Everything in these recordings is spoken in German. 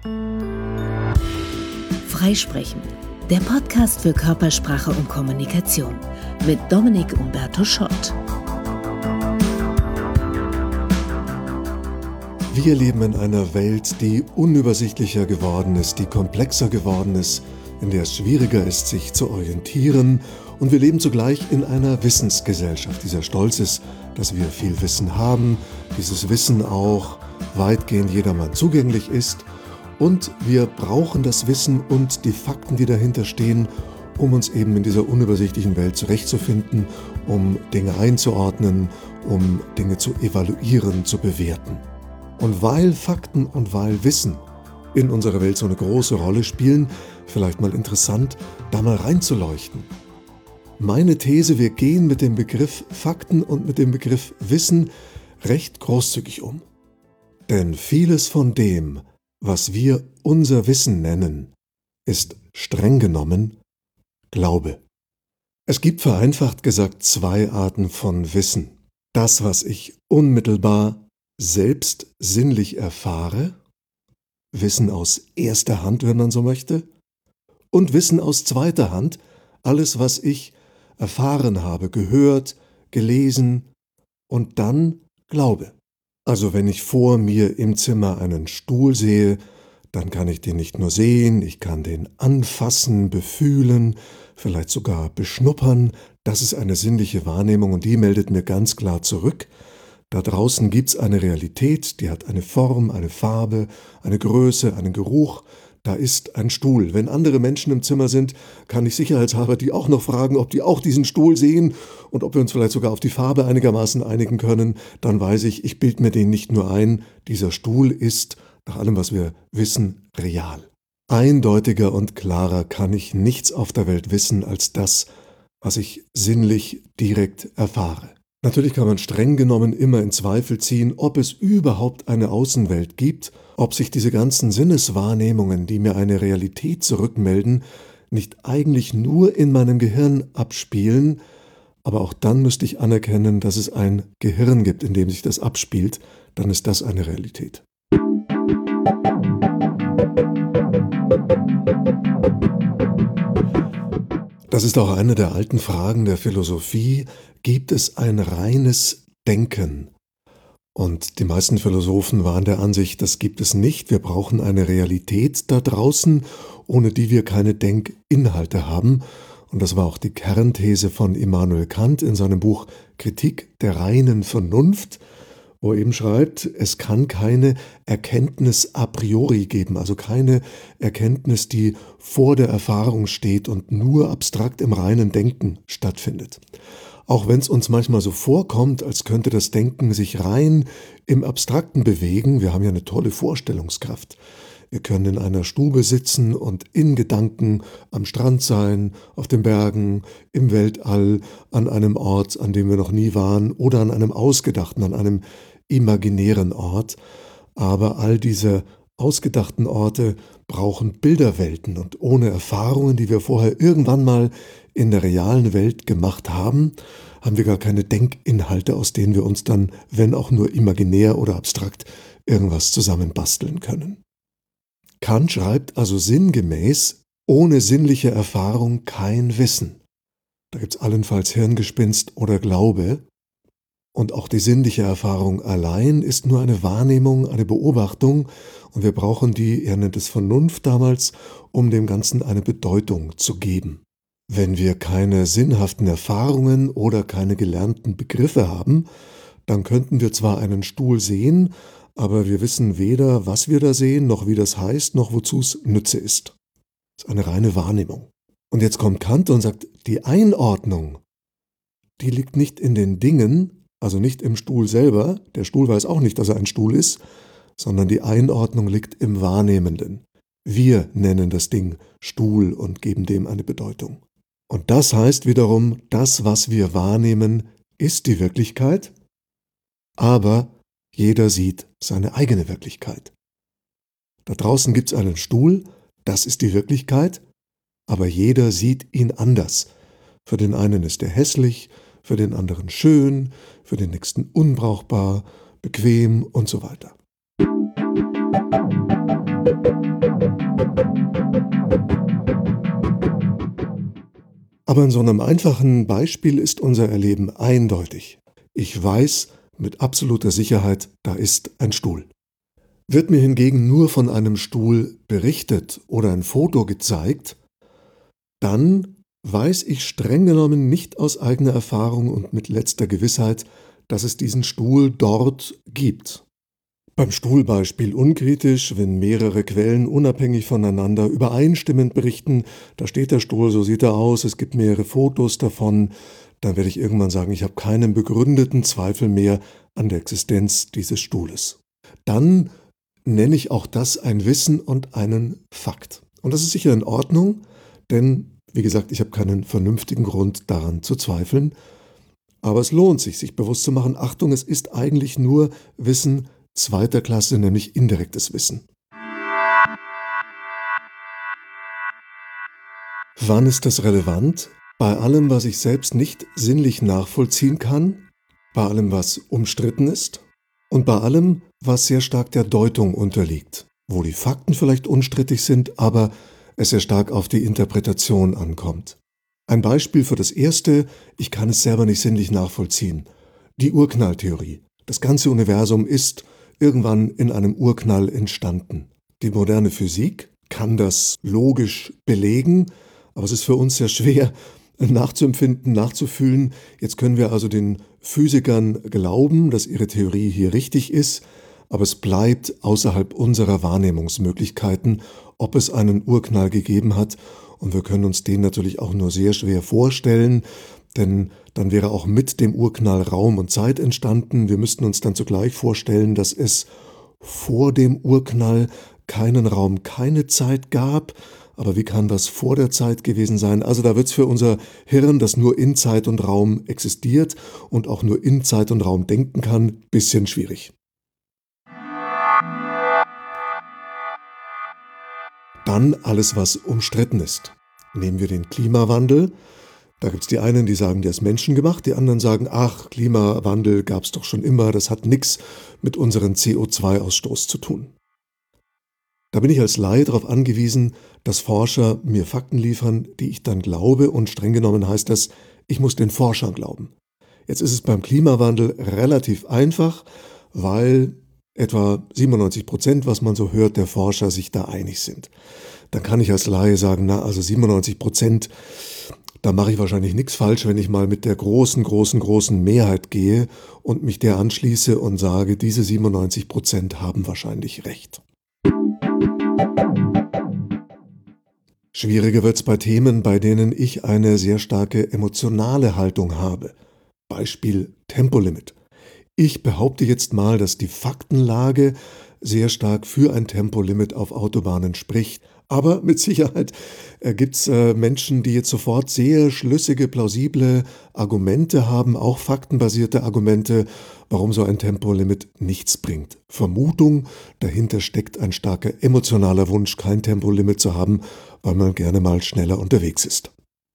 Freisprechen, der Podcast für Körpersprache und Kommunikation mit Dominik Umberto Schott. Wir leben in einer Welt, die unübersichtlicher geworden ist, die komplexer geworden ist, in der es schwieriger ist, sich zu orientieren. Und wir leben zugleich in einer Wissensgesellschaft, die sehr stolz ist, dass wir viel Wissen haben, dieses Wissen auch weitgehend jedermann zugänglich ist. Und wir brauchen das Wissen und die Fakten, die dahinter stehen, um uns eben in dieser unübersichtlichen Welt zurechtzufinden, um Dinge einzuordnen, um Dinge zu evaluieren, zu bewerten. Und weil Fakten und weil Wissen in unserer Welt so eine große Rolle spielen, vielleicht mal interessant, da mal reinzuleuchten. Meine These, wir gehen mit dem Begriff Fakten und mit dem Begriff Wissen recht großzügig um. Denn vieles von dem, was wir unser Wissen nennen, ist streng genommen Glaube. Es gibt vereinfacht gesagt zwei Arten von Wissen. Das, was ich unmittelbar selbst sinnlich erfahre, Wissen aus erster Hand, wenn man so möchte, und Wissen aus zweiter Hand, alles, was ich erfahren habe, gehört, gelesen und dann Glaube. Also wenn ich vor mir im Zimmer einen Stuhl sehe, dann kann ich den nicht nur sehen, ich kann den anfassen, befühlen, vielleicht sogar beschnuppern. Das ist eine sinnliche Wahrnehmung und die meldet mir ganz klar zurück. Da draußen gibt's eine Realität, die hat eine Form, eine Farbe, eine Größe, einen Geruch. Da ist ein Stuhl. Wenn andere Menschen im Zimmer sind, kann ich sicherheitshalber die auch noch fragen, ob die auch diesen Stuhl sehen und ob wir uns vielleicht sogar auf die Farbe einigermaßen einigen können. Dann weiß ich, ich bilde mir den nicht nur ein, dieser Stuhl ist, nach allem, was wir wissen, real. Eindeutiger und klarer kann ich nichts auf der Welt wissen als das, was ich sinnlich direkt erfahre. Natürlich kann man streng genommen immer in Zweifel ziehen, ob es überhaupt eine Außenwelt gibt, ob sich diese ganzen Sinneswahrnehmungen, die mir eine Realität zurückmelden, nicht eigentlich nur in meinem Gehirn abspielen, aber auch dann müsste ich anerkennen, dass es ein Gehirn gibt, in dem sich das abspielt, dann ist das eine Realität. Das ist auch eine der alten Fragen der Philosophie. Gibt es ein reines Denken? Und die meisten Philosophen waren der Ansicht, das gibt es nicht. Wir brauchen eine Realität da draußen, ohne die wir keine Denkinhalte haben. Und das war auch die Kernthese von Immanuel Kant in seinem Buch Kritik der reinen Vernunft, wo er eben schreibt, es kann keine Erkenntnis a priori geben, also keine Erkenntnis, die vor der Erfahrung steht und nur abstrakt im reinen Denken stattfindet. Auch wenn es uns manchmal so vorkommt, als könnte das Denken sich rein im Abstrakten bewegen, wir haben ja eine tolle Vorstellungskraft. Wir können in einer Stube sitzen und in Gedanken am Strand sein, auf den Bergen, im Weltall, an einem Ort, an dem wir noch nie waren oder an einem ausgedachten, an einem imaginären Ort. Aber all diese ausgedachten Orte brauchen Bilderwelten und ohne Erfahrungen, die wir vorher irgendwann mal in der realen Welt gemacht haben, haben wir gar keine Denkinhalte, aus denen wir uns dann, wenn auch nur imaginär oder abstrakt, irgendwas zusammenbasteln können. Kant schreibt also sinngemäß, ohne sinnliche Erfahrung kein Wissen. Da gibt es allenfalls Hirngespinst oder Glaube. Und auch die sinnliche Erfahrung allein ist nur eine Wahrnehmung, eine Beobachtung. Und wir brauchen die, er nennt es Vernunft damals, um dem Ganzen eine Bedeutung zu geben. Wenn wir keine sinnhaften Erfahrungen oder keine gelernten Begriffe haben, dann könnten wir zwar einen Stuhl sehen, aber wir wissen weder, was wir da sehen, noch wie das heißt, noch wozu es Nütze ist. Das ist eine reine Wahrnehmung. Und jetzt kommt Kant und sagt, die Einordnung, die liegt nicht in den Dingen, also nicht im Stuhl selber, der Stuhl weiß auch nicht, dass er ein Stuhl ist, sondern die Einordnung liegt im Wahrnehmenden. Wir nennen das Ding Stuhl und geben dem eine Bedeutung. Und das heißt wiederum, das, was wir wahrnehmen, ist die Wirklichkeit, aber jeder sieht seine eigene Wirklichkeit. Da draußen gibt es einen Stuhl, das ist die Wirklichkeit, aber jeder sieht ihn anders. Für den einen ist er hässlich, für den anderen schön, für den nächsten unbrauchbar, bequem und so weiter. Aber in so einem einfachen Beispiel ist unser Erleben eindeutig. Ich weiß mit absoluter Sicherheit, da ist ein Stuhl. Wird mir hingegen nur von einem Stuhl berichtet oder ein Foto gezeigt, dann weiß ich streng genommen nicht aus eigener Erfahrung und mit letzter Gewissheit, dass es diesen Stuhl dort gibt. Beim Stuhlbeispiel unkritisch, wenn mehrere Quellen unabhängig voneinander übereinstimmend berichten, da steht der Stuhl, so sieht er aus, es gibt mehrere Fotos davon, dann werde ich irgendwann sagen, ich habe keinen begründeten Zweifel mehr an der Existenz dieses Stuhles. Dann nenne ich auch das ein Wissen und einen Fakt. Und das ist sicher in Ordnung, denn, wie gesagt, ich habe keinen vernünftigen Grund daran zu zweifeln. Aber es lohnt sich bewusst zu machen, Achtung, es ist eigentlich nur Wissen zweiter Klasse, nämlich indirektes Wissen. Wann ist das relevant? Bei allem, was ich selbst nicht sinnlich nachvollziehen kann, bei allem, was umstritten ist und bei allem, was sehr stark der Deutung unterliegt, wo die Fakten vielleicht unstrittig sind, aber es sehr stark auf die Interpretation ankommt. Ein Beispiel für das Erste, ich kann es selber nicht sinnlich nachvollziehen. Die Urknalltheorie. Das ganze Universum ist irgendwann in einem Urknall entstanden. Die moderne Physik kann das logisch belegen, aber es ist für uns sehr schwer nachzuempfinden, nachzufühlen. Jetzt können wir also den Physikern glauben, dass ihre Theorie hier richtig ist, aber es bleibt außerhalb unserer Wahrnehmungsmöglichkeiten, ob es einen Urknall gegeben hat. Und wir können uns den natürlich auch nur sehr schwer vorstellen, denn dann wäre auch mit dem Urknall Raum und Zeit entstanden. Wir müssten uns dann zugleich vorstellen, dass es vor dem Urknall keinen Raum, keine Zeit gab. Aber wie kann das vor der Zeit gewesen sein? Also da wird es für unser Hirn, das nur in Zeit und Raum existiert und auch nur in Zeit und Raum denken kann, bisschen schwierig. Dann alles, was umstritten ist. Nehmen wir den Klimawandel. Da gibt es die einen, die sagen, der ist menschengemacht, die anderen sagen, ach, Klimawandel gab es doch schon immer, das hat nichts mit unserem CO2-Ausstoß zu tun. Da bin ich als Laie darauf angewiesen, dass Forscher mir Fakten liefern, die ich dann glaube, und streng genommen heißt das, ich muss den Forschern glauben. Jetzt ist es beim Klimawandel relativ einfach, weil etwa 97%, was man so hört, der Forscher sich da einig sind. Dann kann ich als Laie sagen, na, also 97%, da mache ich wahrscheinlich nichts falsch, wenn ich mal mit der großen Mehrheit gehe und mich der anschließe und sage, diese 97% haben wahrscheinlich recht. Schwieriger wird es bei Themen, bei denen ich eine sehr starke emotionale Haltung habe. Beispiel Tempolimit. Ich behaupte jetzt mal, dass die Faktenlage sehr stark für ein Tempolimit auf Autobahnen spricht. Aber mit Sicherheit gibt es Menschen, die jetzt sofort sehr schlüssige, plausible Argumente haben, auch faktenbasierte Argumente, warum so ein Tempolimit nichts bringt. Vermutung, dahinter steckt ein starker emotionaler Wunsch, kein Tempolimit zu haben, weil man gerne mal schneller unterwegs ist.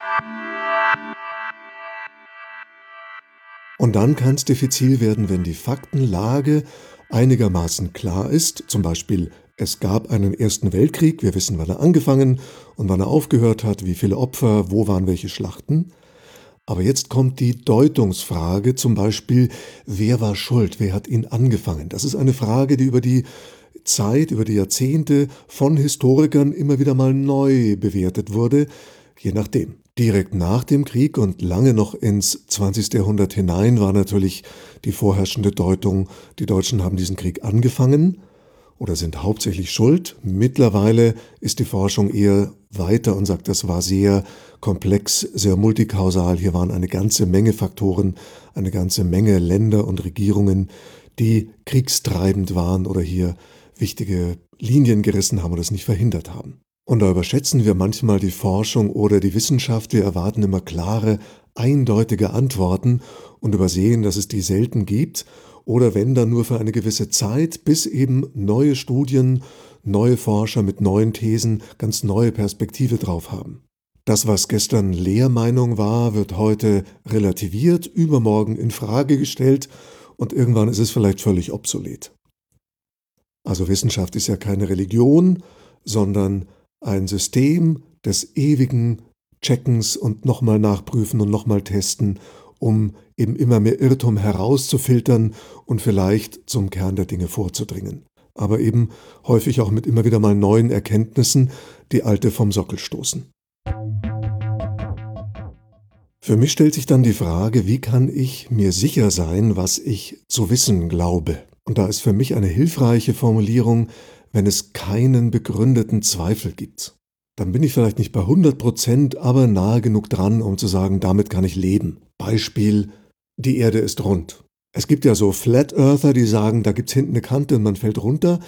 Und dann kann es diffizil werden, wenn die Faktenlage einigermaßen klar ist, zum Beispiel es gab einen Ersten Weltkrieg, wir wissen, wann er angefangen und wann er aufgehört hat, wie viele Opfer, wo waren welche Schlachten. Aber jetzt kommt die Deutungsfrage, zum Beispiel, wer war schuld, wer hat ihn angefangen? Das ist eine Frage, die über die Zeit, über die Jahrzehnte von Historikern immer wieder mal neu bewertet wurde, je nachdem. Direkt nach dem Krieg und lange noch ins 20. Jahrhundert hinein war natürlich die vorherrschende Deutung, die Deutschen haben diesen Krieg angefangen oder sind hauptsächlich schuld. Mittlerweile ist die Forschung eher weiter und sagt, das war sehr komplex, sehr multikausal. Hier waren eine ganze Menge Faktoren, eine ganze Menge Länder und Regierungen, die kriegstreibend waren oder hier wichtige Linien gerissen haben oder es nicht verhindert haben. Und da überschätzen wir manchmal die Forschung oder die Wissenschaft. Wir erwarten immer klare, eindeutige Antworten und übersehen, dass es die selten gibt oder wenn dann nur für eine gewisse Zeit, bis eben neue Studien, neue Forscher mit neuen Thesen ganz neue Perspektive drauf haben. Das, was gestern Lehrmeinung war, wird heute relativiert, übermorgen in Frage gestellt und irgendwann ist es vielleicht völlig obsolet. Also Wissenschaft ist ja keine Religion, sondern ein System des ewigen Checkens und nochmal nachprüfen und nochmal testen, um eben immer mehr Irrtum herauszufiltern und vielleicht zum Kern der Dinge vorzudringen. Aber eben häufig auch mit immer wieder mal neuen Erkenntnissen, die alte vom Sockel stoßen. Für mich stellt sich dann die Frage, wie kann ich mir sicher sein, was ich zu wissen glaube? Und da ist für mich eine hilfreiche Formulierung, wenn es keinen begründeten Zweifel gibt. Dann bin ich vielleicht nicht bei 100%, aber nahe genug dran, um zu sagen, damit kann ich leben. Beispiel, die Erde ist rund. Es gibt ja so Flat Earther, die sagen, da gibt es hinten eine Kante und man fällt runter.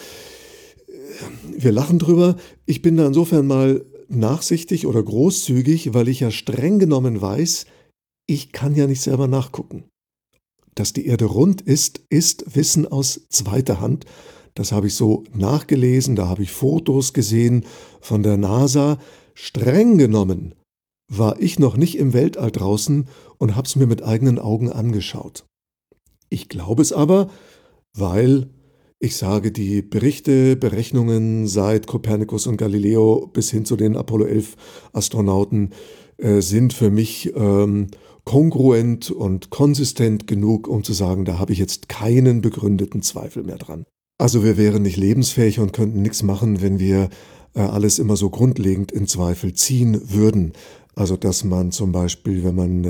Wir lachen drüber. Ich bin da insofern mal nachsichtig oder großzügig, weil ich ja streng genommen weiß, ich kann ja nicht selber nachgucken. Dass die Erde rund ist, ist Wissen aus zweiter Hand. Das habe ich so nachgelesen, da habe ich Fotos gesehen von der NASA. Streng genommen war ich noch nicht im Weltall draußen und habe es mir mit eigenen Augen angeschaut. Ich glaube es aber, weil ich sage, die Berichte, Berechnungen seit Kopernikus und Galileo bis hin zu den Apollo 11 Astronauten sind für mich kongruent und konsistent genug, um zu sagen, da habe ich jetzt keinen begründeten Zweifel mehr dran. Also wir wären nicht lebensfähig und könnten nichts machen, wenn wir alles immer so grundlegend in Zweifel ziehen würden. Also dass man zum Beispiel, wenn man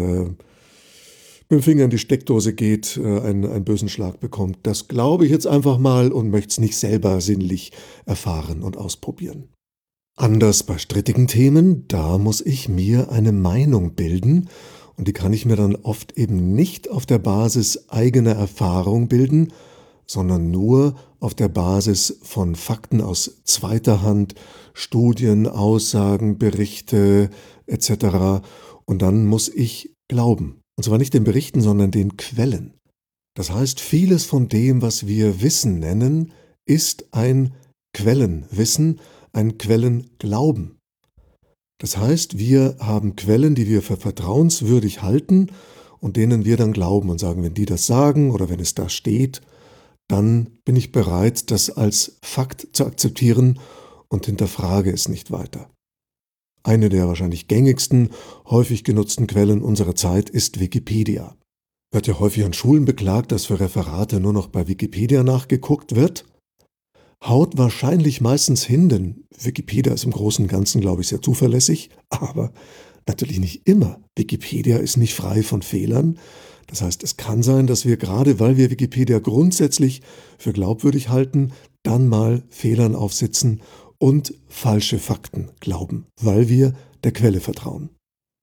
mit dem Finger in die Steckdose geht, einen bösen Schlag bekommt. Das glaube ich jetzt einfach mal und möchte es nicht selber sinnlich erfahren und ausprobieren. Anders bei strittigen Themen, da muss ich mir eine Meinung bilden und die kann ich mir dann oft eben nicht auf der Basis eigener Erfahrung bilden, sondern nur auf der Basis von Fakten aus zweiter Hand, Studien, Aussagen, Berichte etc. Und dann muss ich glauben. Und zwar nicht den Berichten, sondern den Quellen. Das heißt, vieles von dem, was wir Wissen nennen, ist ein Quellenwissen, ein Quellenglauben. Das heißt, wir haben Quellen, die wir für vertrauenswürdig halten und denen wir dann glauben und sagen, wenn die das sagen oder wenn es da steht, dann bin ich bereit, das als Fakt zu akzeptieren und hinterfrage es nicht weiter. Eine der wahrscheinlich gängigsten, häufig genutzten Quellen unserer Zeit ist Wikipedia. Wird ja häufig an Schulen beklagt, dass für Referate nur noch bei Wikipedia nachgeguckt wird. Haut wahrscheinlich meistens hin, denn Wikipedia ist im Großen und Ganzen, glaube ich, sehr zuverlässig, aber natürlich nicht immer. Wikipedia ist nicht frei von Fehlern. Das heißt, es kann sein, dass wir gerade, weil wir Wikipedia grundsätzlich für glaubwürdig halten, dann mal Fehlern aufsitzen und falsche Fakten glauben, weil wir der Quelle vertrauen.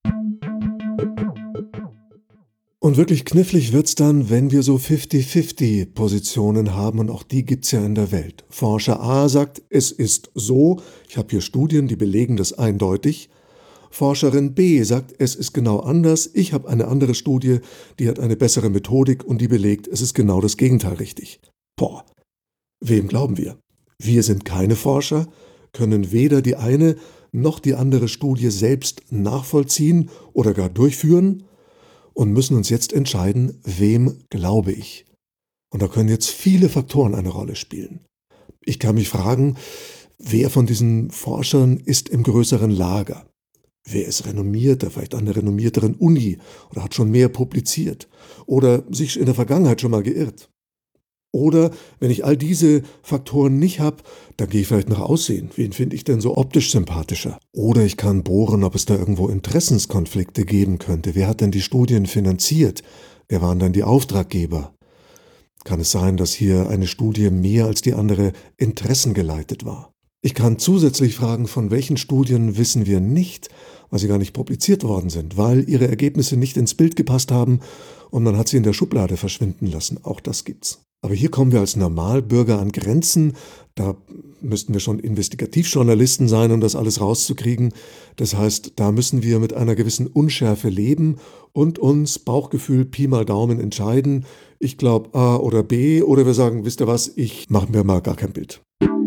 Und wirklich knifflig wird's dann, wenn wir so 50-50 Positionen haben und auch die gibt's ja in der Welt. Forscher A sagt, es ist so, ich habe hier Studien, die belegen das eindeutig. Forscherin B sagt, es ist genau anders, ich habe eine andere Studie, die hat eine bessere Methodik und die belegt, es ist genau das Gegenteil richtig. Boah, wem glauben wir? Wir sind keine Forscher, können weder die eine noch die andere Studie selbst nachvollziehen oder gar durchführen und müssen uns jetzt entscheiden, wem glaube ich. Und da können jetzt viele Faktoren eine Rolle spielen. Ich kann mich fragen, wer von diesen Forschern ist im größeren Lager? Wer ist renommierter, vielleicht an der renommierteren Uni oder hat schon mehr publiziert oder sich in der Vergangenheit schon mal geirrt? Oder wenn ich all diese Faktoren nicht habe, dann gehe ich vielleicht nach Aussehen. Wen finde ich denn so optisch sympathischer? Oder ich kann bohren, ob es da irgendwo Interessenskonflikte geben könnte. Wer hat denn die Studien finanziert? Wer waren dann die Auftraggeber? Kann es sein, dass hier eine Studie mehr als die andere interessengeleitet war? Ich kann zusätzlich fragen, von welchen Studien wissen wir nicht, weil sie gar nicht publiziert worden sind, weil ihre Ergebnisse nicht ins Bild gepasst haben und man hat sie in der Schublade verschwinden lassen. Auch das gibt's. Aber hier kommen wir als Normalbürger an Grenzen. Da müssten wir schon Investigativjournalisten sein, um das alles rauszukriegen. Das heißt, da müssen wir mit einer gewissen Unschärfe leben und uns Bauchgefühl Pi mal Daumen entscheiden. Ich glaube A oder B oder wir sagen, wisst ihr was, ich mache mir mal gar kein Bild.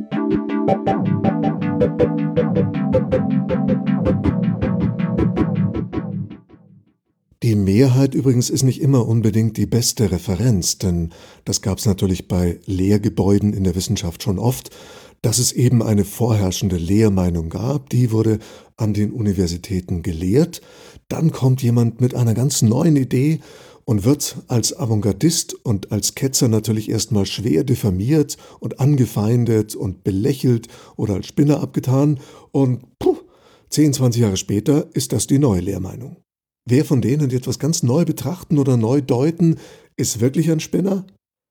Die Mehrheit übrigens ist nicht immer unbedingt die beste Referenz, denn das gab es natürlich bei Lehrgebäuden in der Wissenschaft schon oft, dass es eben eine vorherrschende Lehrmeinung gab, die wurde an den Universitäten gelehrt. Dann kommt jemand mit einer ganz neuen Idee und wird als Avantgardist und als Ketzer natürlich erstmal schwer diffamiert und angefeindet und belächelt oder als Spinner abgetan. Und 10, 20 Jahre später ist das die neue Lehrmeinung. Wer von denen, die etwas ganz neu betrachten oder neu deuten, ist wirklich ein Spinner?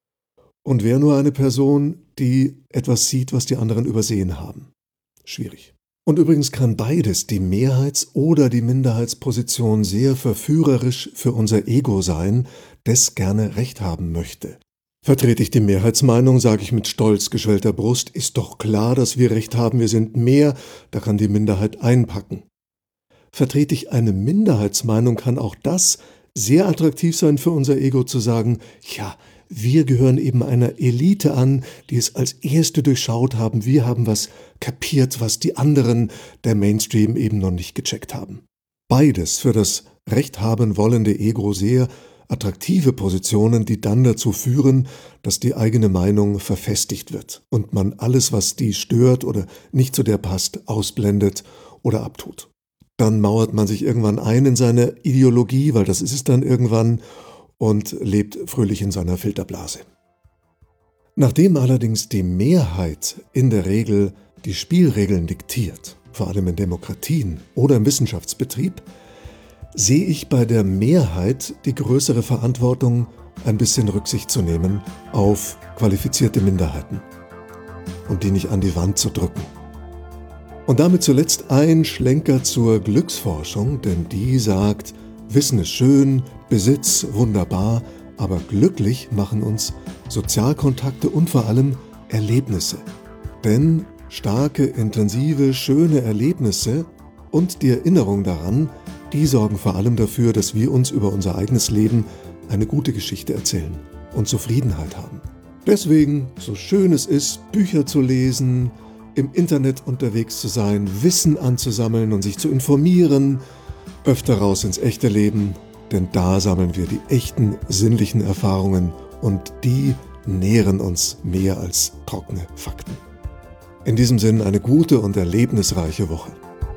Und wer nur eine Person, die etwas sieht, was die anderen übersehen haben? Schwierig. Und übrigens kann beides, die Mehrheits- oder die Minderheitsposition, sehr verführerisch für unser Ego sein, das gerne Recht haben möchte. Vertrete ich die Mehrheitsmeinung, sage ich mit stolz geschwellter Brust, ist doch klar, dass wir Recht haben, wir sind mehr, da kann die Minderheit einpacken. Vertrete ich eine Minderheitsmeinung, kann auch das sehr attraktiv sein für unser Ego zu sagen, ja, wir gehören eben einer Elite an, die es als erste durchschaut haben. Wir haben was kapiert, was die anderen, der Mainstream, eben noch nicht gecheckt haben. Beides für das Recht haben wollende Ego sehr attraktive Positionen, die dann dazu führen, dass die eigene Meinung verfestigt wird und man alles, was die stört oder nicht zu der passt, ausblendet oder abtut. Dann mauert man sich irgendwann ein in seine Ideologie, weil das ist es dann irgendwann, und lebt fröhlich in seiner Filterblase. Nachdem allerdings die Mehrheit in der Regel die Spielregeln diktiert, vor allem in Demokratien oder im Wissenschaftsbetrieb, sehe ich bei der Mehrheit die größere Verantwortung, ein bisschen Rücksicht zu nehmen auf qualifizierte Minderheiten und die nicht an die Wand zu drücken. Und damit zuletzt ein Schlenker zur Glücksforschung, denn die sagt, Wissen ist schön, Besitz wunderbar, aber glücklich machen uns Sozialkontakte und vor allem Erlebnisse. Denn starke, intensive, schöne Erlebnisse und die Erinnerung daran, die sorgen vor allem dafür, dass wir uns über unser eigenes Leben eine gute Geschichte erzählen und Zufriedenheit haben. Deswegen, so schön es ist, Bücher zu lesen, im Internet unterwegs zu sein, Wissen anzusammeln und sich zu informieren, öfter raus ins echte Leben, denn da sammeln wir die echten sinnlichen Erfahrungen und die nähren uns mehr als trockene Fakten. In diesem Sinn eine gute und erlebnisreiche Woche.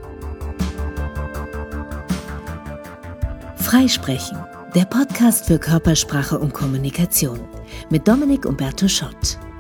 Freisprechen, der Podcast für Körpersprache und Kommunikation mit Dominik Umberto Schott.